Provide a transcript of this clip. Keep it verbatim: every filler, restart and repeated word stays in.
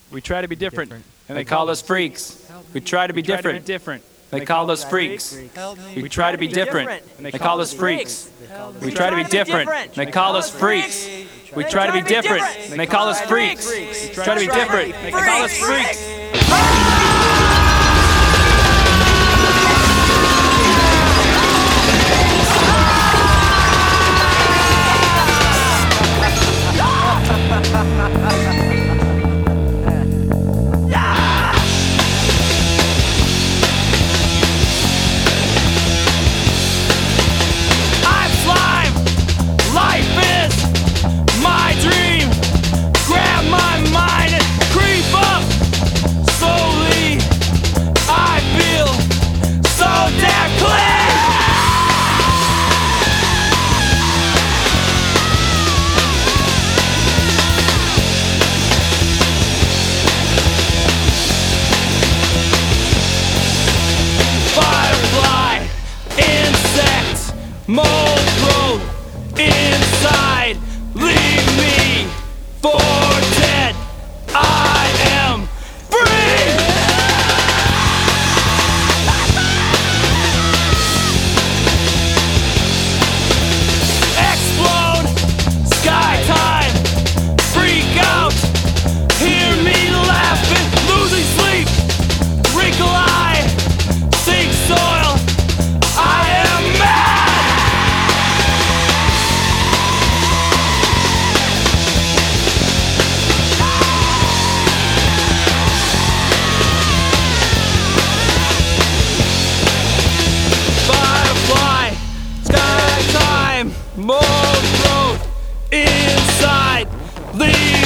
We try to be different, and they call us freaks. We try to be different. different. They call us freaks. We try to be different. They call us freaks. We try to be different. They call us freaks. We try to be different. They call us freaks. We try to be different. They call us freaks. Mold growth inside, leave me for dead. I am free. Explode, sky time, freak out, hear me laughing, losing sleep, wrinkle eye, sink soil. I am mad. Mold growth inside, leave